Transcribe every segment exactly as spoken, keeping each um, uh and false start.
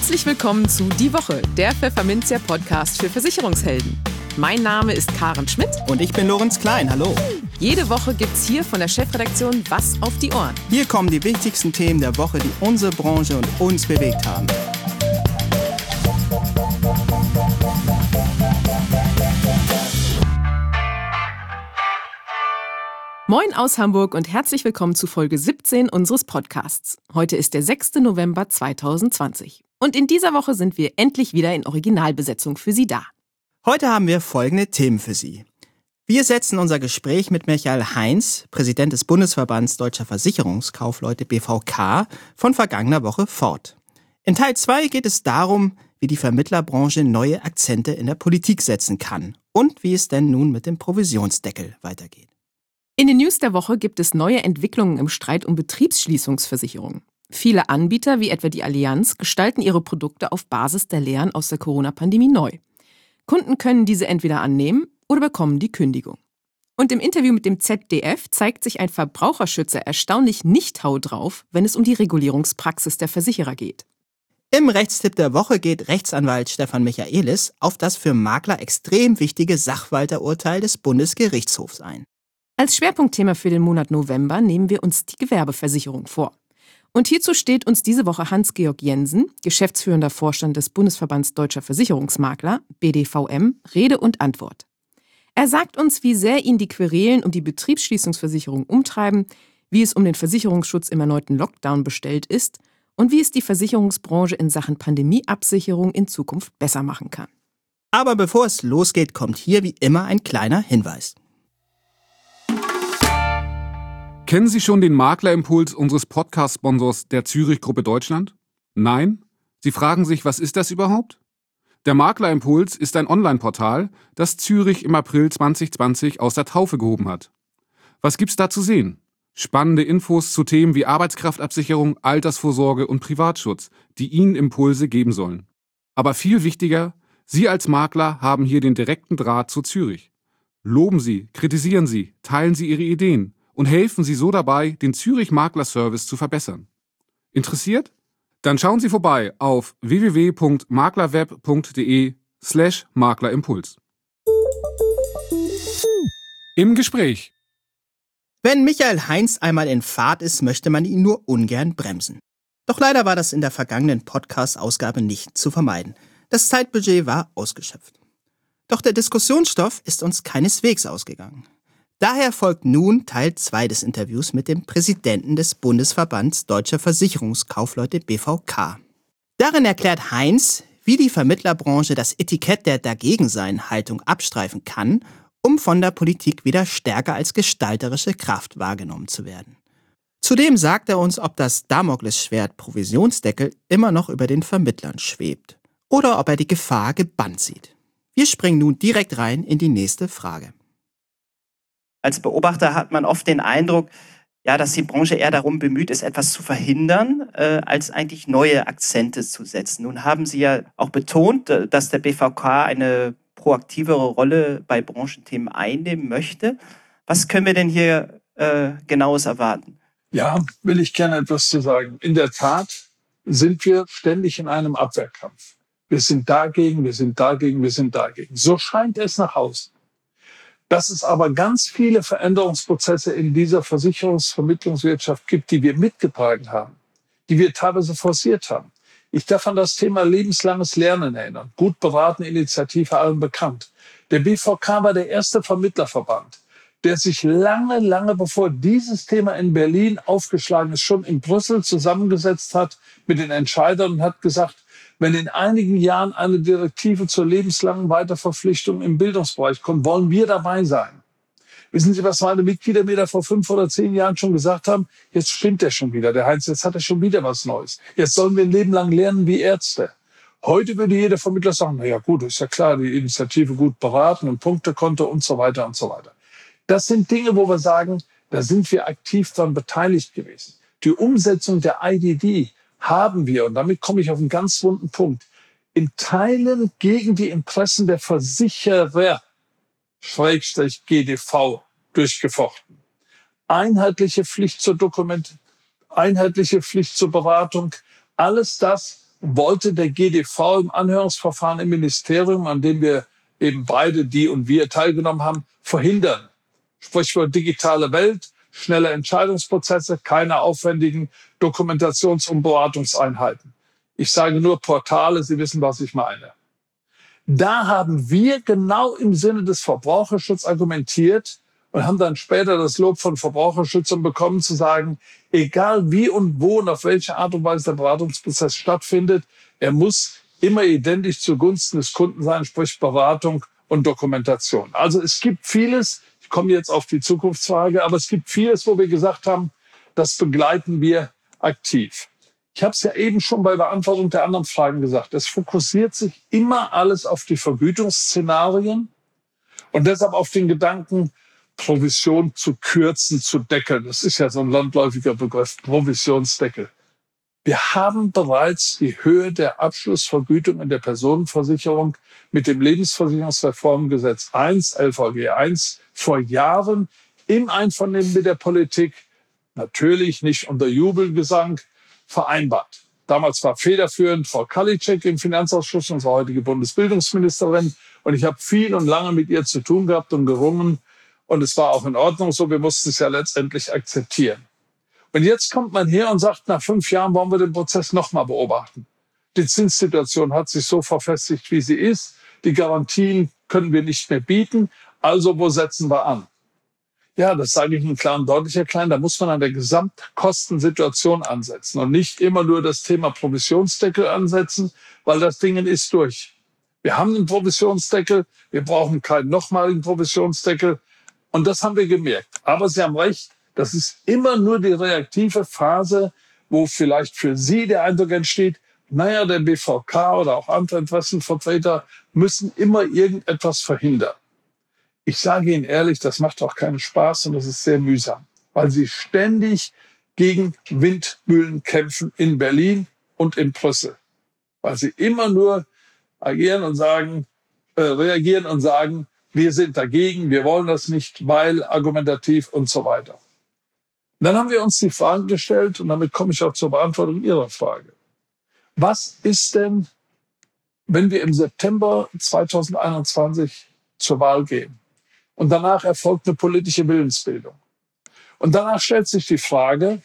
Herzlich willkommen zu Die Woche, der Pfefferminzia-Podcast für Versicherungshelden. Mein Name ist Karen Schmidt. Und ich bin Lorenz Klein, hallo. Jede Woche gibt's hier von der Chefredaktion was auf die Ohren. Hier kommen die wichtigsten Themen der Woche, die unsere Branche und uns bewegt haben. Moin aus Hamburg und herzlich willkommen zu Folge siebzehn unseres Podcasts. Heute ist der sechster November zweitausendzwanzig. Und in dieser Woche sind wir endlich wieder in Originalbesetzung für Sie da. Heute haben wir folgende Themen für Sie. Wir setzen unser Gespräch mit Michael Heinz, Präsident des Bundesverbands Deutscher Versicherungskaufleute B V K, von vergangener Woche fort. In Teil zwei geht es darum, wie die Vermittlerbranche neue Akzente in der Politik setzen kann und wie es denn nun mit dem Provisionsdeckel weitergeht. In den News der Woche gibt es neue Entwicklungen im Streit um Betriebsschließungsversicherungen. Viele Anbieter, wie etwa die Allianz, gestalten ihre Produkte auf Basis der Lehren aus der Corona-Pandemie neu. Kunden können diese entweder annehmen oder bekommen die Kündigung. Und im Interview mit dem Z D F zeigt sich ein Verbraucherschützer erstaunlich nicht hau drauf, wenn es um die Regulierungspraxis der Versicherer geht. Im Rechtstipp der Woche geht Rechtsanwalt Stefan Michaelis auf das für Makler extrem wichtige Sachwalterurteil des Bundesgerichtshofs ein. Als Schwerpunktthema für den Monat November nehmen wir uns die Gewerbeversicherung vor. Und hierzu steht uns diese Woche Hans-Georg Jensen, geschäftsführender Vorstand des Bundesverbands Deutscher Versicherungsmakler, B D V M, Rede und Antwort. Er sagt uns, wie sehr ihn die Querelen um die Betriebsschließungsversicherung umtreiben, wie es um den Versicherungsschutz im erneuten Lockdown bestellt ist und wie es die Versicherungsbranche in Sachen Pandemieabsicherung in Zukunft besser machen kann. Aber bevor es losgeht, kommt hier wie immer ein kleiner Hinweis. Kennen Sie schon den Maklerimpuls unseres Podcast-Sponsors der Zürich Gruppe Deutschland? Nein? Sie fragen sich, was ist das überhaupt? Der Maklerimpuls ist ein Online-Portal, das Zürich im April zwanzig zwanzig aus der Taufe gehoben hat. Was gibt's da zu sehen? Spannende Infos zu Themen wie Arbeitskraftabsicherung, Altersvorsorge und Privatschutz, die Ihnen Impulse geben sollen. Aber viel wichtiger, Sie als Makler haben hier den direkten Draht zu Zürich. Loben Sie, kritisieren Sie, teilen Sie Ihre Ideen und helfen Sie so dabei, den Zürich Maklerservice zu verbessern. Interessiert? Dann schauen Sie vorbei auf w w w punkt maklerweb punkt de slash maklerimpuls. Im Gespräch. Wenn Michael Heinz einmal in Fahrt ist, möchte man ihn nur ungern bremsen. Doch leider war das in der vergangenen Podcast-Ausgabe nicht zu vermeiden. Das Zeitbudget war ausgeschöpft. Doch der Diskussionsstoff ist uns keineswegs ausgegangen. Daher folgt nun Teil zwei des Interviews mit dem Präsidenten des Bundesverbands Deutscher Versicherungskaufleute B V K. Darin erklärt Heinz, wie die Vermittlerbranche das Etikett der Dagegensein-Haltung abstreifen kann, um von der Politik wieder stärker als gestalterische Kraft wahrgenommen zu werden. Zudem sagt er uns, ob das Damoklesschwert Provisionsdeckel immer noch über den Vermittlern schwebt oder ob er die Gefahr gebannt sieht. Wir springen nun direkt rein in die nächste Frage. Als Beobachter hat man oft den Eindruck, ja, dass die Branche eher darum bemüht ist, etwas zu verhindern, äh, als eigentlich neue Akzente zu setzen. Nun haben Sie ja auch betont, dass der B V K eine proaktivere Rolle bei Branchenthemen einnehmen möchte. Was können wir denn hier äh, Genaues erwarten? Ja, will ich gerne etwas zu sagen. In der Tat sind wir ständig in einem Abwehrkampf. Wir sind dagegen, wir sind dagegen, wir sind dagegen. So scheint es nach außen. Dass es aber ganz viele Veränderungsprozesse in dieser Versicherungsvermittlungswirtschaft gibt, die wir mitgetragen haben, die wir teilweise forciert haben. Ich darf an das Thema lebenslanges Lernen erinnern. Gut beraten, Initiative, allen bekannt. Der B V K war der erste Vermittlerverband, der sich lange, lange bevor dieses Thema in Berlin aufgeschlagen ist, schon in Brüssel zusammengesetzt hat mit den Entscheidern und hat gesagt, wenn in einigen Jahren eine Direktive zur lebenslangen Weiterverpflichtung im Bildungsbereich kommt, wollen wir dabei sein. Wissen Sie, was meine Mitglieder mir da vor fünf oder zehn Jahren schon gesagt haben? Jetzt spinnt er schon wieder, der Heinz, jetzt hat er schon wieder was Neues. Jetzt sollen wir ein Leben lang lernen wie Ärzte. Heute würde jeder Vermittler sagen, na ja gut, ist ja klar, die Initiative gut beraten und Punktekonto und so weiter und so weiter. Das sind Dinge, wo wir sagen, da sind wir aktiv daran beteiligt gewesen. Die Umsetzung der I D D haben wir, und damit komme ich auf einen ganz wunden Punkt, in Teilen gegen die Interessen der Versicherer, Schrägstrich G D V, durchgefochten. Einheitliche Pflicht zur Dokument, einheitliche Pflicht zur Beratung, alles das, wollte der G D V im Anhörungsverfahren im Ministerium, an dem wir eben beide, die und wir, teilgenommen haben, verhindern. Sprichwort digitale Welt, schnelle Entscheidungsprozesse, keine aufwendigen Dokumentations- und Beratungseinheiten. Ich sage nur Portale, Sie wissen, was ich meine. Da haben wir genau im Sinne des Verbraucherschutzes argumentiert und haben dann später das Lob von Verbraucherschützern bekommen, zu sagen, egal wie und wo und auf welche Art und Weise der Beratungsprozess stattfindet, er muss immer identisch zugunsten des Kunden sein, sprich Beratung und Dokumentation. Also es gibt vieles, ich komme jetzt auf die Zukunftsfrage, aber es gibt vieles, wo wir gesagt haben, das begleiten wir aktiv. Ich habe es ja eben schon bei Beantwortung der anderen Fragen gesagt. Es fokussiert sich immer alles auf die Vergütungsszenarien und deshalb auf den Gedanken, Provision zu kürzen, zu deckeln. Das ist ja so ein landläufiger Begriff, Provisionsdeckel. Wir haben bereits die Höhe der Abschlussvergütung in der Personenversicherung mit dem Lebensversicherungsreformgesetz eins, L V G eins, vor Jahren im Einvernehmen mit der Politik, natürlich nicht unter Jubelgesang, vereinbart. Damals war federführend Frau Karliczek im Finanzausschuss, unsere heutige Bundesbildungsministerin. Und ich habe viel und lange mit ihr zu tun gehabt und gerungen. Und es war auch in Ordnung so. Wir mussten es ja letztendlich akzeptieren. Und jetzt kommt man her und sagt, nach fünf Jahren wollen wir den Prozess nochmal beobachten. Die Zinssituation hat sich so verfestigt, wie sie ist. Die Garantien können wir nicht mehr bieten. Also wo setzen wir an? Ja, das sage ich Ihnen klar und deutlich, Herr Klein. Da muss man an der Gesamtkostensituation ansetzen und nicht immer nur das Thema Provisionsdeckel ansetzen, weil das Ding ist durch. Wir haben einen Provisionsdeckel. Wir brauchen keinen nochmaligen Provisionsdeckel. Und das haben wir gemerkt. Aber Sie haben recht, das ist immer nur die reaktive Phase, wo vielleicht für Sie der Eindruck entsteht, naja, der B V K oder auch andere Interessenvertreter müssen immer irgendetwas verhindern. Ich sage Ihnen ehrlich, das macht auch keinen Spaß und das ist sehr mühsam, weil Sie ständig gegen Windmühlen kämpfen in Berlin und in Brüssel. Weil Sie immer nur agieren und sagen, äh, reagieren und sagen, wir sind dagegen, wir wollen das nicht, weil argumentativ und so weiter. Und dann haben wir uns die Frage gestellt, und damit komme ich auch zur Beantwortung Ihrer Frage. Was ist denn, wenn wir im September zweitausendeinundzwanzig zur Wahl gehen und danach erfolgt eine politische Willensbildung? Und danach stellt sich die Frage,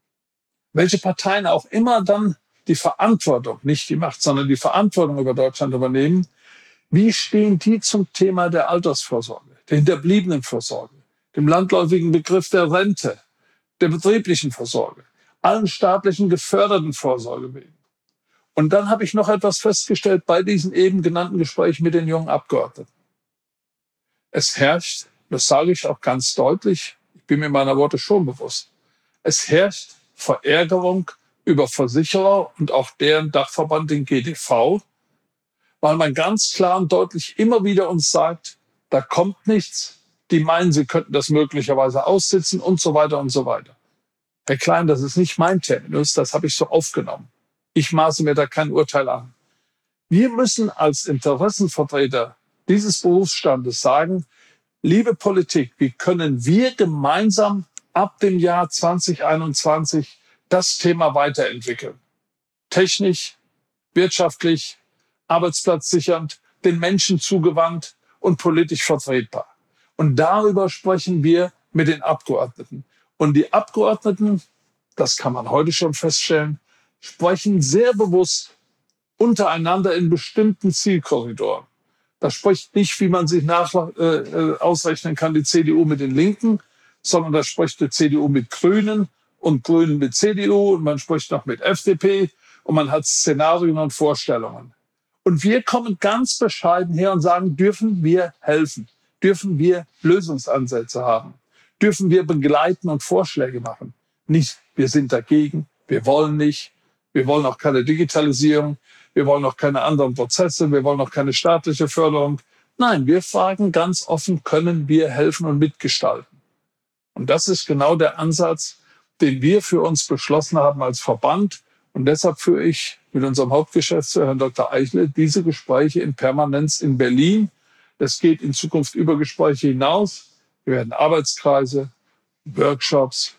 welche Parteien auch immer dann die Verantwortung, nicht die Macht, sondern die Verantwortung über Deutschland übernehmen, wie stehen die zum Thema der Altersvorsorge, der Hinterbliebenenvorsorge, dem landläufigen Begriff der Rente, der betrieblichen Vorsorge, allen staatlichen geförderten Vorsorgewegen? Und dann habe ich noch etwas festgestellt bei diesen eben genannten Gesprächen mit den jungen Abgeordneten. Es herrscht, das sage ich auch ganz deutlich, ich bin mir meiner Worte schon bewusst, es herrscht Verärgerung über Versicherer und auch deren Dachverband, den G D V, weil man ganz klar und deutlich immer wieder uns sagt, da kommt nichts, die meinen, sie könnten das möglicherweise aussitzen und so weiter und so weiter. Herr Klein, das ist nicht mein Terminus, das habe ich so aufgenommen. Ich maße mir da kein Urteil an. Wir müssen als Interessenvertreter dieses Berufsstandes sagen, liebe Politik, wie können wir gemeinsam ab dem Jahr zwanzig einundzwanzig das Thema weiterentwickeln? Technisch, wirtschaftlich, arbeitsplatzsichernd, den Menschen zugewandt und politisch vertretbar. Und darüber sprechen wir mit den Abgeordneten. Und die Abgeordneten, das kann man heute schon feststellen, sprechen sehr bewusst untereinander in bestimmten Zielkorridoren. Das spricht nicht, wie man sich nach, äh, ausrechnen kann, die C D U mit den Linken, sondern da spricht die C D U mit Grünen und Grünen mit C D U und man spricht noch mit F D P und man hat Szenarien und Vorstellungen. Und wir kommen ganz bescheiden her und sagen, dürfen wir helfen? Dürfen wir Lösungsansätze haben? Dürfen wir begleiten und Vorschläge machen? Nicht, wir sind dagegen, wir wollen nicht, wir wollen auch keine Digitalisierung, wir wollen auch keine anderen Prozesse, wir wollen auch keine staatliche Förderung. Nein, wir fragen ganz offen, können wir helfen und mitgestalten? Und das ist genau der Ansatz, den wir für uns beschlossen haben als Verband. Und deshalb führe ich mit unserem Hauptgeschäftsführer, Herrn Doktor Eichle, diese Gespräche in Permanenz in Berlin. Das geht in Zukunft über Gespräche hinaus. Wir werden Arbeitskreise, Workshops,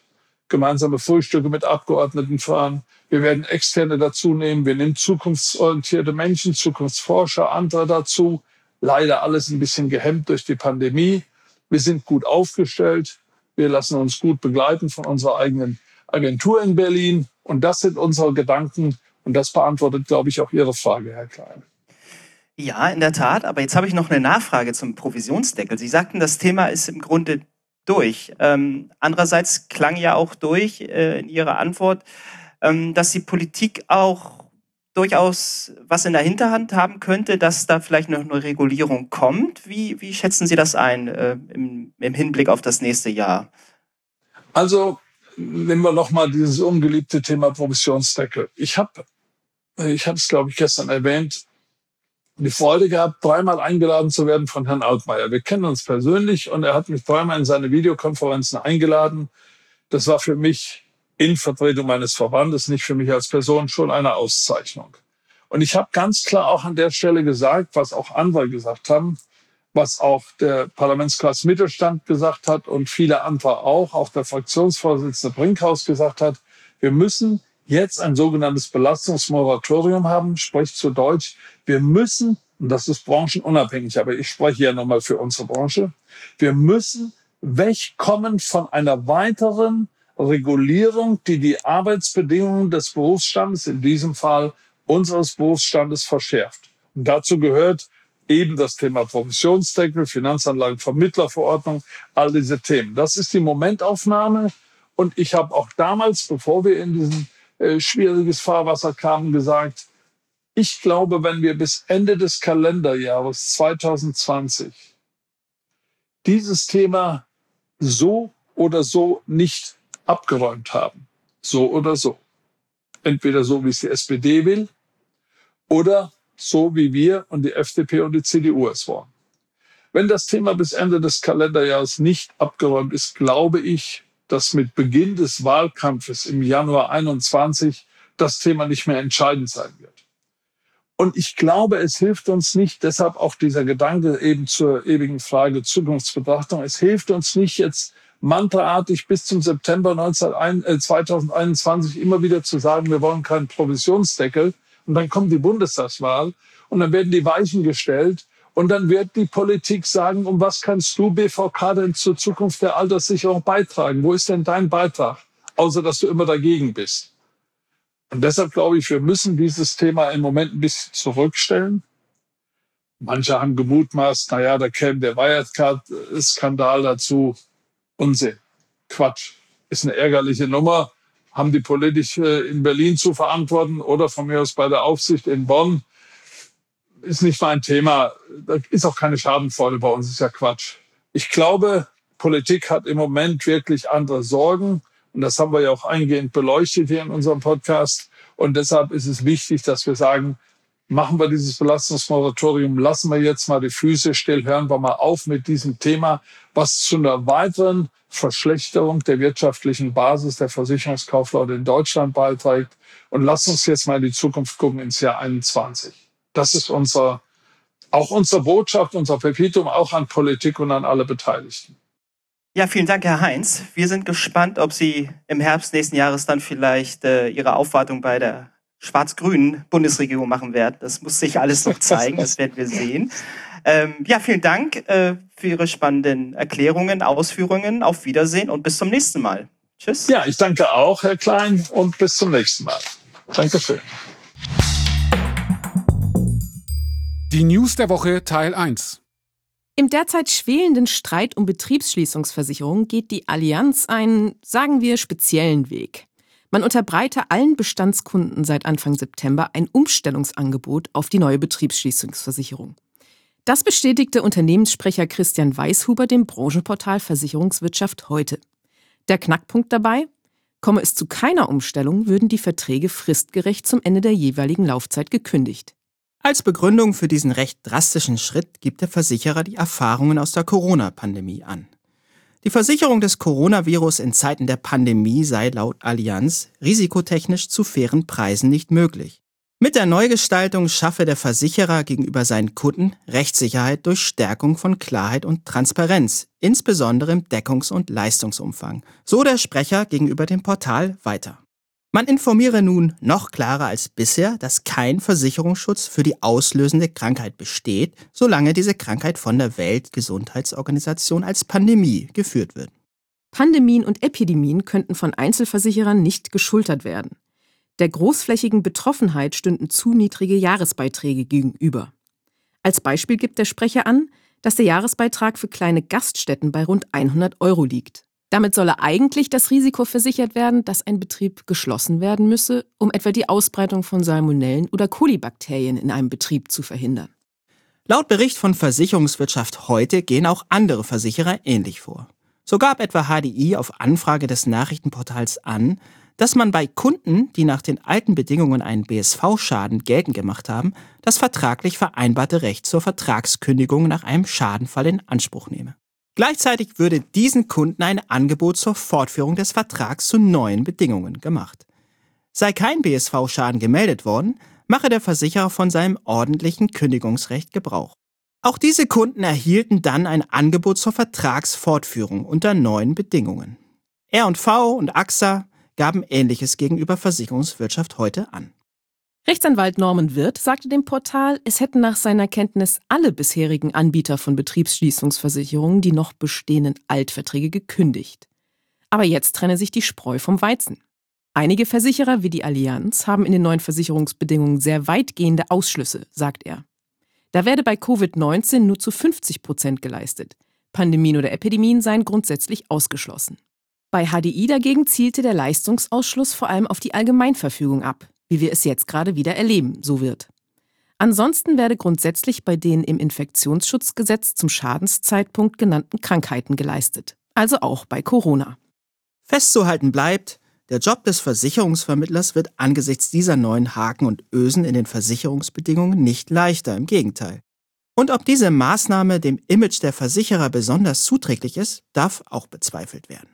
gemeinsame Frühstücke mit Abgeordneten fahren. Wir werden Externe dazu nehmen. Wir nehmen zukunftsorientierte Menschen, Zukunftsforscher, andere dazu. Leider alles ein bisschen gehemmt durch die Pandemie. Wir sind gut aufgestellt. Wir lassen uns gut begleiten von unserer eigenen Agentur in Berlin. Und das sind unsere Gedanken. Und das beantwortet, glaube ich, auch Ihre Frage, Herr Klein. Ja, in der Tat. Aber jetzt habe ich noch eine Nachfrage zum Provisionsdeckel. Sie sagten, das Thema ist im Grunde durch. Ähm, andererseits klang ja auch durch äh, in Ihrer Antwort, ähm, dass die Politik auch durchaus was in der Hinterhand haben könnte, dass da vielleicht noch eine Regulierung kommt. Wie, wie schätzen Sie das ein äh, im, im Hinblick auf das nächste Jahr? Also nehmen wir nochmal dieses ungeliebte Thema Provisionsdeckel. Ich habe, ich habe es glaube ich gestern erwähnt, die Freude gehabt, dreimal eingeladen zu werden von Herrn Altmaier. Wir kennen uns persönlich und er hat mich dreimal in seine Videokonferenzen eingeladen. Das war für mich in Vertretung meines Verbandes, nicht für mich als Person, schon eine Auszeichnung. Und ich habe ganz klar auch an der Stelle gesagt, was auch andere gesagt haben, was auch der Parlamentskreis Mittelstand gesagt hat und viele andere auch, auch der Fraktionsvorsitzende Brinkhaus gesagt hat, wir müssen jetzt ein sogenanntes Belastungsmoratorium haben, sprich zu Deutsch, wir müssen, und das ist branchenunabhängig, aber ich spreche ja nochmal für unsere Branche, wir müssen wegkommen von einer weiteren Regulierung, die die Arbeitsbedingungen des Berufsstandes, in diesem Fall unseres Berufsstandes, verschärft. Und dazu gehört eben das Thema Provisionsdeckel, Finanzanlagenvermittlerverordnung, all diese Themen. Das ist die Momentaufnahme. Und ich habe auch damals, bevor wir in diesen äh, schwieriges Fahrwasser kamen, gesagt, ich glaube, wenn wir bis Ende des Kalenderjahres zwanzig zwanzig dieses Thema so oder so nicht abgeräumt haben, so oder so, entweder so, wie es die S P D will, oder so, wie wir und die F D P und die C D U es wollen. Wenn das Thema bis Ende des Kalenderjahres nicht abgeräumt ist, glaube ich, dass mit Beginn des Wahlkampfes im Januar einundzwanzig das Thema nicht mehr entscheidend sein wird. Und ich glaube, es hilft uns nicht, deshalb auch dieser Gedanke eben zur ewigen Frage Zukunftsbetrachtung, es hilft uns nicht jetzt mantraartig bis zum September zweitausendeinundzwanzig immer wieder zu sagen, wir wollen keinen Provisionsdeckel. Und dann kommt die Bundestagswahl und dann werden die Weichen gestellt und dann wird die Politik sagen, um was kannst du B V K denn zur Zukunft der Alterssicherung beitragen? Wo ist denn dein Beitrag? Außer, dass du immer dagegen bist. Und deshalb glaube ich, wir müssen dieses Thema im Moment ein bisschen zurückstellen. Manche haben gemutmaßt, naja, da käme der Wirecard-Skandal dazu. Unsinn. Quatsch. Ist eine ärgerliche Nummer. Haben die politisch in Berlin zu verantworten oder von mir aus bei der Aufsicht in Bonn. Ist nicht mein Thema. Da ist auch keine Schadenfreude bei uns. Ist ja Quatsch. Ich glaube, Politik hat im Moment wirklich andere Sorgen. Und das haben wir ja auch eingehend beleuchtet hier in unserem Podcast. Und deshalb ist es wichtig, dass wir sagen, machen wir dieses Belastungsmoratorium, lassen wir jetzt mal die Füße still, hören wir mal auf mit diesem Thema, was zu einer weiteren Verschlechterung der wirtschaftlichen Basis der Versicherungskaufleute in Deutschland beiträgt. Und lass uns jetzt mal in die Zukunft gucken, ins Jahr einundzwanzig. Das ist unser, auch unsere Botschaft, unser Pepitum, auch an Politik und an alle Beteiligten. Ja, vielen Dank, Herr Heinz. Wir sind gespannt, ob Sie im Herbst nächsten Jahres dann vielleicht äh, Ihre Aufwartung bei der schwarz-grünen Bundesregierung machen werden. Das muss sich alles noch zeigen, das werden wir sehen. Ähm, ja, vielen Dank äh, für Ihre spannenden Erklärungen, Ausführungen. Auf Wiedersehen und bis zum nächsten Mal. Tschüss. Ja, ich danke auch, Herr Klein, und bis zum nächsten Mal. Dankeschön. Die News der Woche Teil eins. Im derzeit schwelenden Streit um Betriebsschließungsversicherung geht die Allianz einen, sagen wir, speziellen Weg. Man unterbreite allen Bestandskunden seit Anfang September ein Umstellungsangebot auf die neue Betriebsschließungsversicherung. Das bestätigte Unternehmenssprecher Christian Weishuber dem Branchenportal Versicherungswirtschaft heute. Der Knackpunkt dabei? Komme es zu keiner Umstellung, würden die Verträge fristgerecht zum Ende der jeweiligen Laufzeit gekündigt. Als Begründung für diesen recht drastischen Schritt gibt der Versicherer die Erfahrungen aus der Corona-Pandemie an. Die Versicherung des Coronavirus in Zeiten der Pandemie sei laut Allianz risikotechnisch zu fairen Preisen nicht möglich. Mit der Neugestaltung schaffe der Versicherer gegenüber seinen Kunden Rechtssicherheit durch Stärkung von Klarheit und Transparenz, insbesondere im Deckungs- und Leistungsumfang. So der Sprecher gegenüber dem Portal weiter. Man informiere nun noch klarer als bisher, dass kein Versicherungsschutz für die auslösende Krankheit besteht, solange diese Krankheit von der Weltgesundheitsorganisation als Pandemie geführt wird. Pandemien und Epidemien könnten von Einzelversicherern nicht geschultert werden. Der großflächigen Betroffenheit stünden zu niedrige Jahresbeiträge gegenüber. Als Beispiel gibt der Sprecher an, dass der Jahresbeitrag für kleine Gaststätten bei rund hundert Euro liegt. Damit solle eigentlich das Risiko versichert werden, dass ein Betrieb geschlossen werden müsse, um etwa die Ausbreitung von Salmonellen oder Kolibakterien in einem Betrieb zu verhindern. Laut Bericht von Versicherungswirtschaft heute gehen auch andere Versicherer ähnlich vor. So gab etwa H D I auf Anfrage des Nachrichtenportals an, dass man bei Kunden, die nach den alten Bedingungen einen B S V-Schaden geltend gemacht haben, das vertraglich vereinbarte Recht zur Vertragskündigung nach einem Schadenfall in Anspruch nehme. Gleichzeitig würde diesen Kunden ein Angebot zur Fortführung des Vertrags zu neuen Bedingungen gemacht. Sei kein B S V-Schaden gemeldet worden, mache der Versicherer von seinem ordentlichen Kündigungsrecht Gebrauch. Auch diese Kunden erhielten dann ein Angebot zur Vertragsfortführung unter neuen Bedingungen. R und V und A X A gaben Ähnliches gegenüber Versicherungswirtschaft heute an. Rechtsanwalt Norman Wirth sagte dem Portal, es hätten nach seiner Kenntnis alle bisherigen Anbieter von Betriebsschließungsversicherungen die noch bestehenden Altverträge gekündigt. Aber jetzt trenne sich die Spreu vom Weizen. Einige Versicherer wie die Allianz haben in den neuen Versicherungsbedingungen sehr weitgehende Ausschlüsse, sagt er. Da werde bei Covid neunzehn nur zu fünfzig Prozent geleistet. Pandemien oder Epidemien seien grundsätzlich ausgeschlossen. Bei H D I dagegen zielte der Leistungsausschluss vor allem auf die Allgemeinverfügung ab, wie wir es jetzt gerade wieder erleben, so wird. Ansonsten werde grundsätzlich bei den im Infektionsschutzgesetz zum Schadenszeitpunkt genannten Krankheiten geleistet, also auch bei Corona. Festzuhalten bleibt, der Job des Versicherungsvermittlers wird angesichts dieser neuen Haken und Ösen in den Versicherungsbedingungen nicht leichter, im Gegenteil. Und ob diese Maßnahme dem Image der Versicherer besonders zuträglich ist, darf auch bezweifelt werden.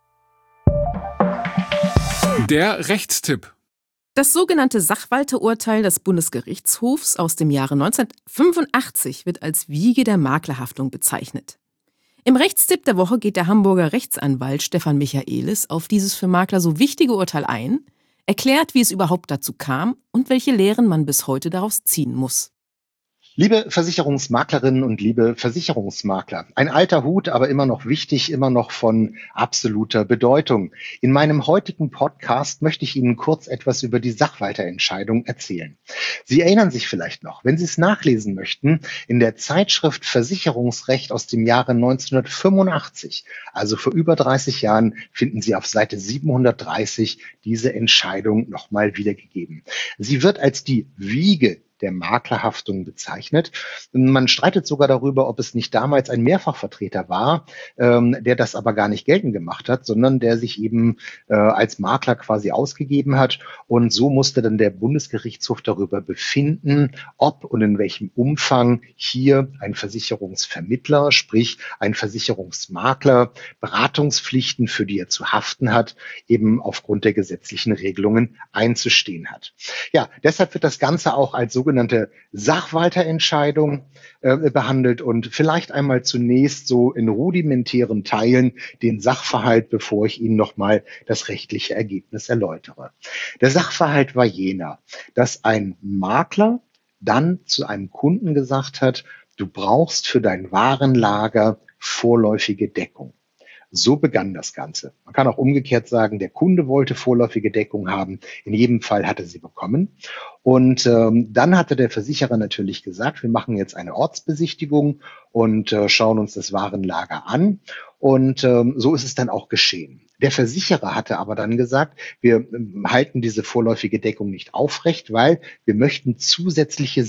Der Rechtstipp. Das sogenannte Sachwalterurteil des Bundesgerichtshofs aus dem Jahre neunzehnhundertfünfundachtzig wird als Wiege der Maklerhaftung bezeichnet. Im Rechtstipp der Woche geht der Hamburger Rechtsanwalt Stefan Michaelis auf dieses für Makler so wichtige Urteil ein, erklärt, wie es überhaupt dazu kam und welche Lehren man bis heute daraus ziehen muss. Liebe Versicherungsmaklerinnen und liebe Versicherungsmakler, ein alter Hut, aber immer noch wichtig, immer noch von absoluter Bedeutung. In meinem heutigen Podcast möchte ich Ihnen kurz etwas über die Sachwalterentscheidung erzählen. Sie erinnern sich vielleicht noch, wenn Sie es nachlesen möchten, in der Zeitschrift Versicherungsrecht aus dem Jahre neunzehnhundertfünfundachtzig, also vor über dreißig Jahren, finden Sie auf Seite siebenhundertdreißig diese Entscheidung nochmal wiedergegeben. Sie wird als die Wiege der Maklerhaftung bezeichnet. Man streitet sogar darüber, ob es nicht damals ein Mehrfachvertreter war, ähm, der das aber gar nicht geltend gemacht hat, sondern der sich eben äh, als Makler quasi ausgegeben hat. Und so musste dann der Bundesgerichtshof darüber befinden, ob und in welchem Umfang hier ein Versicherungsvermittler, sprich ein Versicherungsmakler, Beratungspflichten, für die er zu haften hat, eben aufgrund der gesetzlichen Regelungen einzustehen hat. Ja, deshalb wird das Ganze auch als sogenannte sogenannte Sachwalterentscheidung äh, behandelt und vielleicht einmal zunächst so in rudimentären Teilen den Sachverhalt, bevor ich Ihnen nochmal das rechtliche Ergebnis erläutere. Der Sachverhalt war jener, dass ein Makler dann zu einem Kunden gesagt hat, du brauchst für dein Warenlager vorläufige Deckung. So begann das Ganze. Man kann auch umgekehrt sagen, der Kunde wollte vorläufige Deckung haben. In jedem Fall hatte sie bekommen. Und ähm, dann hatte der Versicherer natürlich gesagt, wir machen jetzt eine Ortsbesichtigung und äh, schauen uns das Warenlager an. Und ähm, so ist es dann auch geschehen. Der Versicherer hatte aber dann gesagt, wir ähm, halten diese vorläufige Deckung nicht aufrecht, weil wir möchten zusätzliche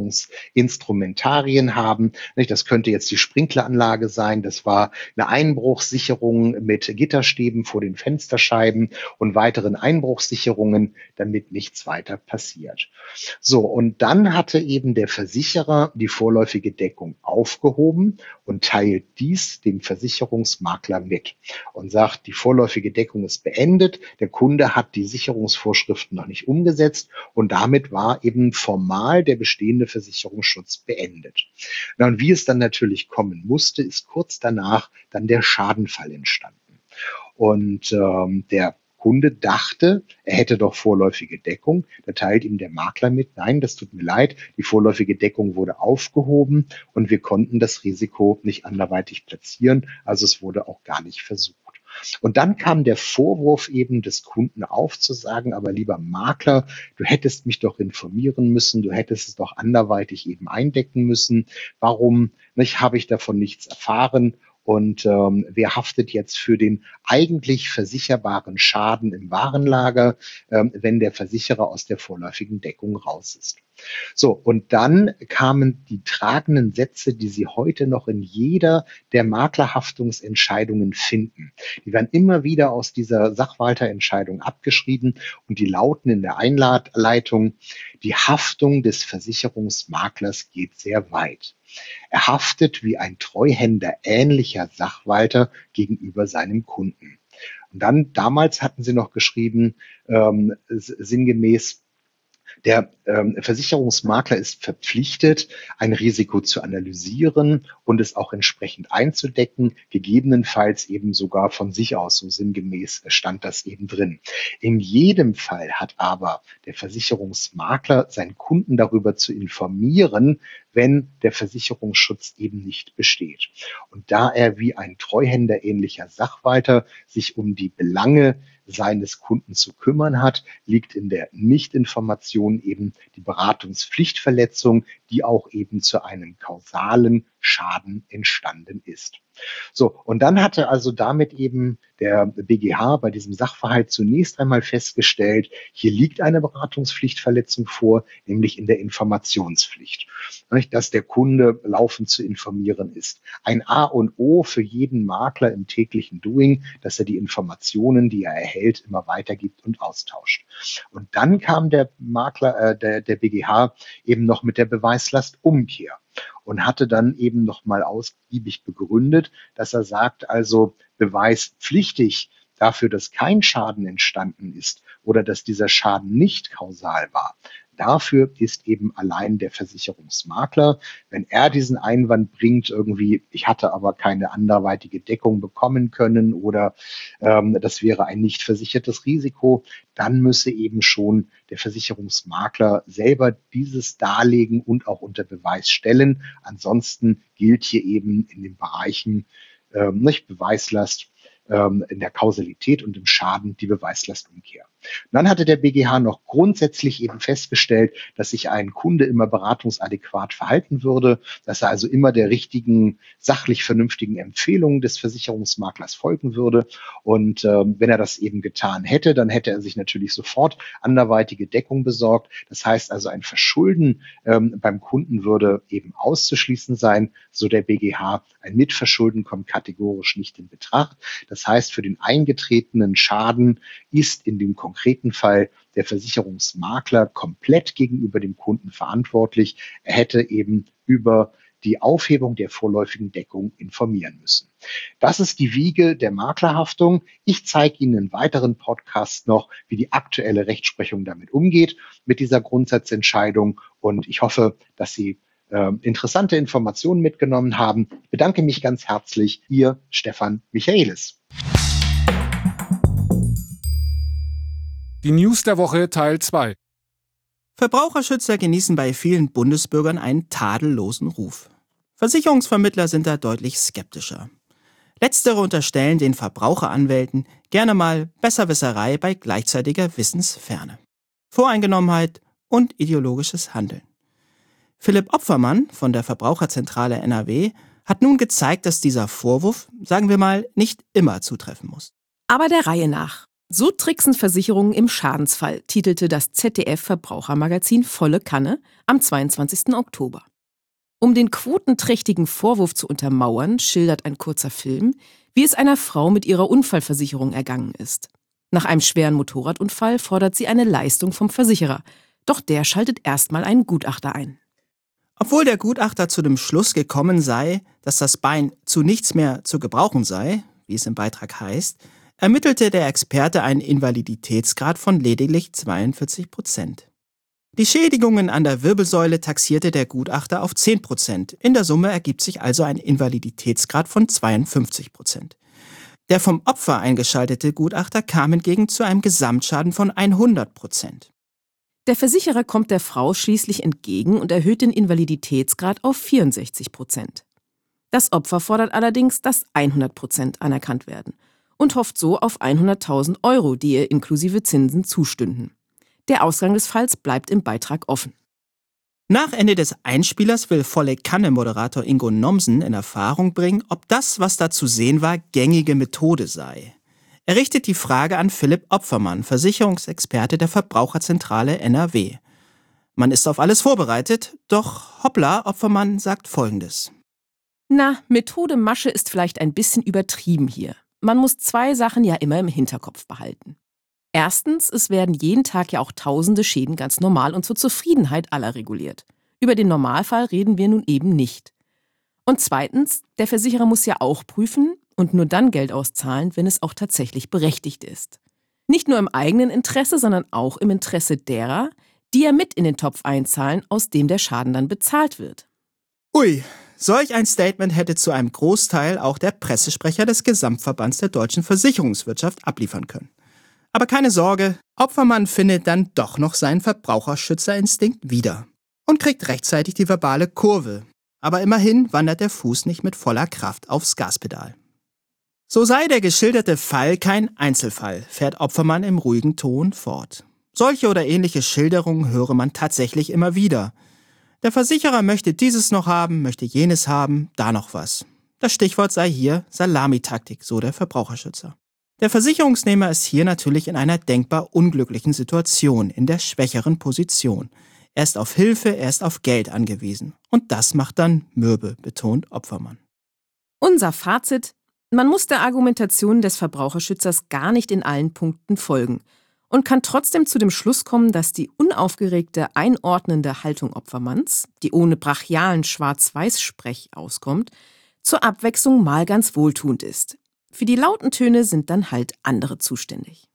Sicherungsinstrumentarien haben. Nicht? Das könnte jetzt die Sprinkleranlage sein. Das war eine Einbruchssicherung mit Gitterstäben vor den Fensterscheiben und weiteren Einbruchssicherungen, damit nichts weiter passiert. So, und dann hatte eben der Versicherer die vorläufige Deckung aufgehoben und teilt dies dem Versicherungsmakler mit und sagt, die vorläufige vorläufige Deckung ist beendet. Der Kunde hat die Sicherungsvorschriften noch nicht umgesetzt und damit war eben formal der bestehende Versicherungsschutz beendet. Na, und wie es dann natürlich kommen musste, ist kurz danach dann der Schadenfall entstanden. Und ähm, der Kunde dachte, er hätte doch vorläufige Deckung. Da teilt ihm der Makler mit, nein, das tut mir leid, die vorläufige Deckung wurde aufgehoben und wir konnten das Risiko nicht anderweitig platzieren. Also es wurde auch gar nicht versucht. Und dann kam der Vorwurf eben des Kunden auf, zu sagen, aber lieber Makler, du hättest mich doch informieren müssen, du hättest es doch anderweitig eben eindecken müssen. Warum nicht, habe ich davon nichts erfahren? Und ähm, wer haftet jetzt für den eigentlich versicherbaren Schaden im Warenlager, ähm, wenn der Versicherer aus der vorläufigen Deckung raus ist? So, und dann kamen die tragenden Sätze, die Sie heute noch in jeder der Maklerhaftungsentscheidungen finden. Die werden immer wieder aus dieser Sachwalterentscheidung abgeschrieben und die lauten in der Einleitung: Die Haftung des Versicherungsmaklers geht sehr weit. Er haftet wie ein Treuhänder ähnlicher Sachwalter gegenüber seinem Kunden. Und dann, damals hatten sie noch geschrieben, ähm, sinngemäß, der ähm, Versicherungsmakler ist verpflichtet, ein Risiko zu analysieren und es auch entsprechend einzudecken, gegebenenfalls eben sogar von sich aus, so sinngemäß stand das eben drin. In jedem Fall hat aber der Versicherungsmakler seinen Kunden darüber zu informieren, wenn der Versicherungsschutz eben nicht besteht. Und da er wie ein Treuhänder ähnlicher Sachwalter sich um die Belange seines Kunden zu kümmern hat, liegt in der Nichtinformation eben die Beratungspflichtverletzung, die auch eben zu einem kausalen Schaden entstanden ist. So, und dann hatte also damit eben der B G H bei diesem Sachverhalt zunächst einmal festgestellt, hier liegt eine Beratungspflichtverletzung vor, nämlich in der Informationspflicht, dass der Kunde laufend zu informieren ist. Ein A und O für jeden Makler im täglichen Doing, dass er die Informationen, die er erhält, immer weitergibt und austauscht. Und dann kam der Makler, äh, der, der B G H eben noch mit der Beweislastumkehr und hatte dann eben nochmal ausgiebig begründet, dass er sagt, also beweispflichtig dafür, dass kein Schaden entstanden ist oder dass dieser Schaden nicht kausal war. Dafür ist eben allein der Versicherungsmakler. Wenn er diesen Einwand bringt, irgendwie, ich hatte aber keine anderweitige Deckung bekommen können oder ähm, das wäre ein nicht versichertes Risiko, dann müsse eben schon der Versicherungsmakler selber dieses darlegen und auch unter Beweis stellen. Ansonsten gilt hier eben in den Bereichen ähm, nicht Beweislast, in der Kausalität und im Schaden die Beweislastumkehr. Dann hatte der B G H noch grundsätzlich eben festgestellt, dass sich ein Kunde immer beratungsadäquat verhalten würde, dass er also immer der richtigen, sachlich vernünftigen Empfehlung des Versicherungsmaklers folgen würde. Und ähm, wenn er das eben getan hätte, dann hätte er sich natürlich sofort anderweitige Deckung besorgt. Das heißt also, ein Verschulden ähm, beim Kunden würde eben auszuschließen sein, so der B G H. Ein Mitverschulden kommt kategorisch nicht in Betracht. Das heißt, für den eingetretenen Schaden ist in dem konkreten Fall der Versicherungsmakler komplett gegenüber dem Kunden verantwortlich. Er hätte eben über die Aufhebung der vorläufigen Deckung informieren müssen. Das ist die Wiege der Maklerhaftung. Ich zeige Ihnen in weiteren Podcasts noch, wie die aktuelle Rechtsprechung damit umgeht, mit dieser Grundsatzentscheidung. Und ich hoffe, dass Sie äh, interessante Informationen mitgenommen haben. Ich bedanke mich ganz herzlich. Ihr Stefan Michaelis. Die News der Woche Teil zwei. Verbraucherschützer genießen bei vielen Bundesbürgern einen tadellosen Ruf. Versicherungsvermittler sind da deutlich skeptischer. Letztere unterstellen den Verbraucheranwälten gerne mal Besserwisserei bei gleichzeitiger Wissensferne, Voreingenommenheit und ideologisches Handeln. Philipp Opfermann von der Verbraucherzentrale N R W hat nun gezeigt, dass dieser Vorwurf, sagen wir mal, nicht immer zutreffen muss. Aber der Reihe nach. So tricksen Versicherungen im Schadensfall, titelte das Z D F-Verbrauchermagazin Volle Kanne am zweiundzwanzigsten Oktober. Um den quotenträchtigen Vorwurf zu untermauern, schildert ein kurzer Film, wie es einer Frau mit ihrer Unfallversicherung ergangen ist. Nach einem schweren Motorradunfall fordert sie eine Leistung vom Versicherer, doch der schaltet erstmal einen Gutachter ein. Obwohl der Gutachter zu dem Schluss gekommen sei, dass das Bein zu nichts mehr zu gebrauchen sei, wie es im Beitrag heißt, ermittelte der Experte einen Invaliditätsgrad von lediglich zweiundvierzig Prozent. Die Schädigungen an der Wirbelsäule taxierte der Gutachter auf zehn Prozent. In der Summe ergibt sich also ein Invaliditätsgrad von zweiundfünfzig Prozent. Der vom Opfer eingeschaltete Gutachter kam hingegen zu einem Gesamtschaden von hundert Prozent. Der Versicherer kommt der Frau schließlich entgegen und erhöht den Invaliditätsgrad auf vierundsechzig Prozent. Das Opfer fordert allerdings, dass hundert Prozent anerkannt werden und hofft so auf hunderttausend Euro, die ihr inklusive Zinsen zustünden. Der Ausgang des Falls bleibt im Beitrag offen. Nach Ende des Einspielers will Volle-Kanne-Moderator Ingo Nomsen in Erfahrung bringen, ob das, was da zu sehen war, gängige Methode sei. Er richtet die Frage an Philipp Opfermann, Versicherungsexperte der Verbraucherzentrale N R W. Man ist auf alles vorbereitet, doch hoppla, Opfermann sagt Folgendes. Na, Methode Masche ist vielleicht ein bisschen übertrieben hier. Man muss zwei Sachen ja immer im Hinterkopf behalten. Erstens, es werden jeden Tag ja auch tausende Schäden ganz normal und zur Zufriedenheit aller reguliert. Über den Normalfall reden wir nun eben nicht. Und zweitens, der Versicherer muss ja auch prüfen und nur dann Geld auszahlen, wenn es auch tatsächlich berechtigt ist. Nicht nur im eigenen Interesse, sondern auch im Interesse derer, die ja mit in den Topf einzahlen, aus dem der Schaden dann bezahlt wird. Ui, solch ein Statement hätte zu einem Großteil auch der Pressesprecher des Gesamtverbands der deutschen Versicherungswirtschaft abliefern können. Aber keine Sorge, Opfermann findet dann doch noch seinen Verbraucherschützerinstinkt wieder und kriegt rechtzeitig die verbale Kurve. Aber immerhin wandert der Fuß nicht mit voller Kraft aufs Gaspedal. So sei der geschilderte Fall kein Einzelfall, fährt Opfermann im ruhigen Ton fort. Solche oder ähnliche Schilderungen höre man tatsächlich immer wieder. Der Versicherer möchte dieses noch haben, möchte jenes haben, da noch was. Das Stichwort sei hier Salamitaktik, so der Verbraucherschützer. Der Versicherungsnehmer ist hier natürlich in einer denkbar unglücklichen Situation, in der schwächeren Position. Er ist auf Hilfe, er ist auf Geld angewiesen. Und das macht dann mürbe, betont Opfermann. Unser Fazit: Man muss der Argumentation des Verbraucherschützers gar nicht in allen Punkten folgen und kann trotzdem zu dem Schluss kommen, dass die unaufgeregte, einordnende Haltung Opfermanns, die ohne brachialen Schwarz-Weiß-Sprech auskommt, zur Abwechslung mal ganz wohltuend ist. Für die lauten Töne sind dann halt andere zuständig.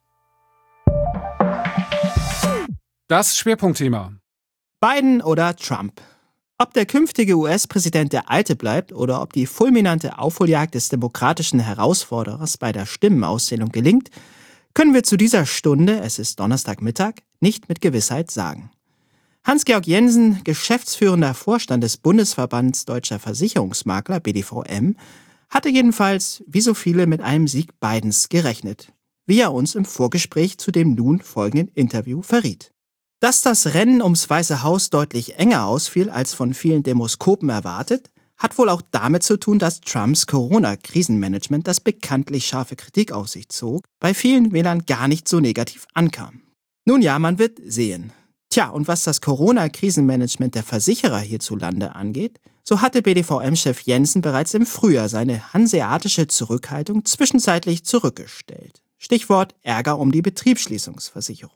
Das Schwerpunktthema. Biden oder Trump? Ob der künftige U S-Präsident der Alte bleibt oder ob die fulminante Aufholjagd des demokratischen Herausforderers bei der Stimmenauszählung gelingt, können wir zu dieser Stunde, es ist Donnerstagmittag, nicht mit Gewissheit sagen. Hans-Georg Jensen, geschäftsführender Vorstand des Bundesverbands Deutscher Versicherungsmakler, B D V M, hatte jedenfalls, wie so viele, mit einem Sieg Bidens gerechnet, wie er uns im Vorgespräch zu dem nun folgenden Interview verriet. Dass das Rennen ums Weiße Haus deutlich enger ausfiel als von vielen Demoskopen erwartet, hat wohl auch damit zu tun, dass Trumps Corona-Krisenmanagement, das bekanntlich scharfe Kritik auf sich zog, bei vielen Wählern gar nicht so negativ ankam. Nun ja, man wird sehen. Tja, und was das Corona-Krisenmanagement der Versicherer hierzulande angeht, so hatte B D V M-Chef Jensen bereits im Frühjahr seine hanseatische Zurückhaltung zwischenzeitlich zurückgestellt. Stichwort Ärger um die Betriebsschließungsversicherung.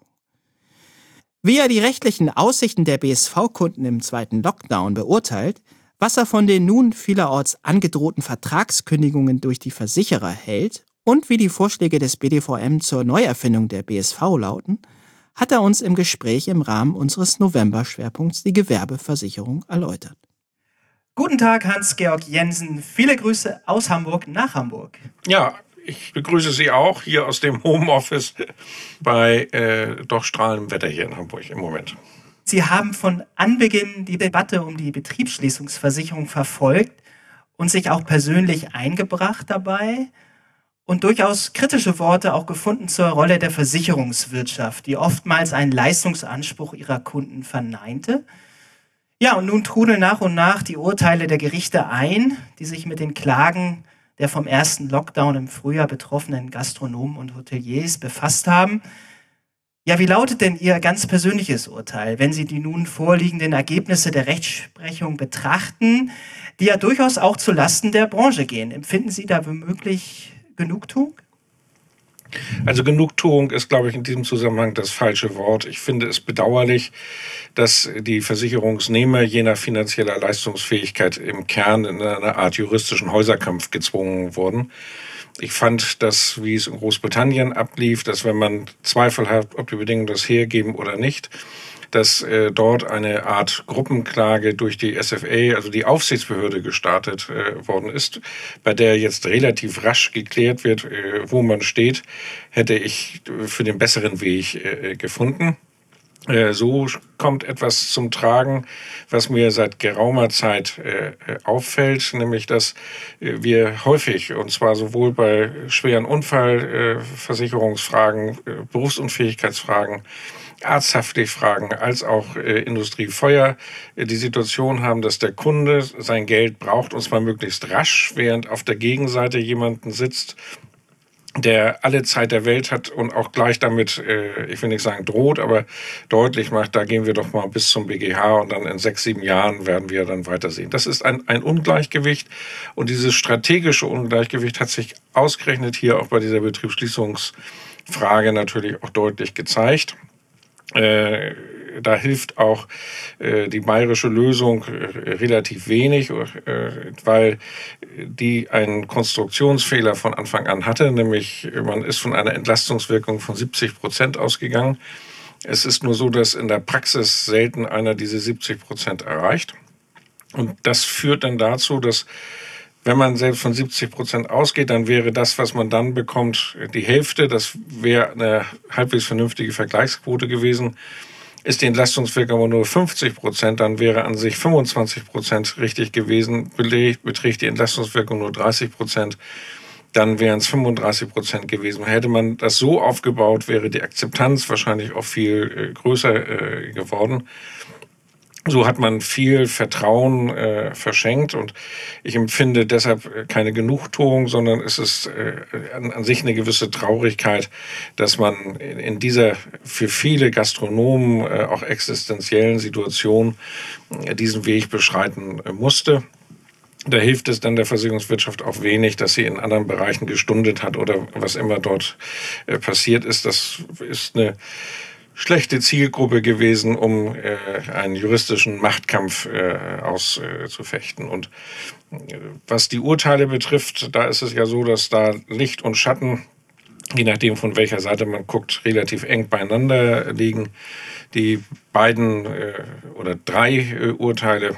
Wie er die rechtlichen Aussichten der B S V-Kunden im zweiten Lockdown beurteilt, was er von den nun vielerorts angedrohten Vertragskündigungen durch die Versicherer hält und wie die Vorschläge des B D V M zur Neuerfindung der B S V lauten, hat er uns im Gespräch im Rahmen unseres November-Schwerpunkts die Gewerbeversicherung erläutert. Guten Tag, Hans-Georg Jensen. Viele Grüße aus Hamburg nach Hamburg. Ja, ich begrüße Sie auch hier aus dem Homeoffice bei äh, doch strahlendem Wetter hier in Hamburg im Moment. Sie haben von Anbeginn die Debatte um die Betriebsschließungsversicherung verfolgt und sich auch persönlich eingebracht dabei und durchaus kritische Worte auch gefunden zur Rolle der Versicherungswirtschaft, die oftmals einen Leistungsanspruch ihrer Kunden verneinte. Ja, und nun trudeln nach und nach die Urteile der Gerichte ein, die sich mit den Klagen der vom ersten Lockdown im Frühjahr betroffenen Gastronomen und Hoteliers befasst haben. Ja, wie lautet denn Ihr ganz persönliches Urteil, wenn Sie die nun vorliegenden Ergebnisse der Rechtsprechung betrachten, die ja durchaus auch zulasten der Branche gehen? Empfinden Sie da womöglich Genugtuung? Also Genugtuung ist, glaube ich, in diesem Zusammenhang das falsche Wort. Ich finde es bedauerlich, dass die Versicherungsnehmer je nach finanzieller Leistungsfähigkeit im Kern in einer Art juristischen Häuserkampf gezwungen wurden. Ich fand, dass, wie es in Großbritannien ablief, dass wenn man Zweifel hat, ob die Bedingungen das hergeben oder nicht, dass äh, dort eine Art Gruppenklage durch die S F A, also die Aufsichtsbehörde, gestartet äh, worden ist, bei der jetzt relativ rasch geklärt wird, äh, wo man steht, hätte ich für den besseren Weg äh, gefunden. Äh, so kommt etwas zum Tragen, was mir seit geraumer Zeit äh, auffällt, nämlich dass äh, wir häufig, und zwar sowohl bei schweren Unfallversicherungsfragen, äh, äh, Berufsunfähigkeitsfragen, Arzthaftpflichtfragen als auch äh, Industriefeuer äh, die Situation haben, dass der Kunde sein Geld braucht, und zwar möglichst rasch, während auf der Gegenseite jemanden sitzt, der alle Zeit der Welt hat und auch gleich damit, äh, ich will nicht sagen droht, aber deutlich macht, da gehen wir doch mal bis zum B G H und dann in sechs, sieben Jahren werden wir dann weitersehen. Das ist ein, ein Ungleichgewicht, und dieses strategische Ungleichgewicht hat sich ausgerechnet hier auch bei dieser Betriebsschließungsfrage natürlich auch deutlich gezeigt. Äh, da hilft auch äh, die bayerische Lösung äh, relativ wenig, äh, weil die einen Konstruktionsfehler von Anfang an hatte, nämlich man ist von einer Entlastungswirkung von siebzig Prozent ausgegangen. Es ist nur so, dass in der Praxis selten einer diese siebzig Prozent erreicht. Und das führt dann dazu, dass wenn man selbst von siebzig Prozent ausgeht, dann wäre das, was man dann bekommt, die Hälfte. Das wäre eine halbwegs vernünftige Vergleichsquote gewesen. Ist die Entlastungswirkung aber nur fünfzig Prozent, dann wäre an sich fünfundzwanzig Prozent richtig gewesen. Beträgt die Entlastungswirkung nur dreißig Prozent, dann wären es fünfunddreißig Prozent gewesen. Hätte man das so aufgebaut, wäre die Akzeptanz wahrscheinlich auch viel größer geworden. So hat man viel Vertrauen äh, verschenkt, und ich empfinde deshalb keine Genugtuung, sondern es ist äh, an, an sich eine gewisse Traurigkeit, dass man in, in dieser für viele Gastronomen äh, auch existenziellen Situation äh, diesen Weg beschreiten äh, musste. Da hilft es dann der Versicherungswirtschaft auch wenig, dass sie in anderen Bereichen gestundet hat oder was immer dort äh, passiert ist. Das ist eine schlechte Zielgruppe gewesen, um äh, einen juristischen Machtkampf äh, auszufechten. Äh, und äh, was die Urteile betrifft, da ist es ja so, dass da Licht und Schatten, je nachdem von welcher Seite man guckt, relativ eng beieinander liegen. Die beiden äh, oder drei äh, Urteile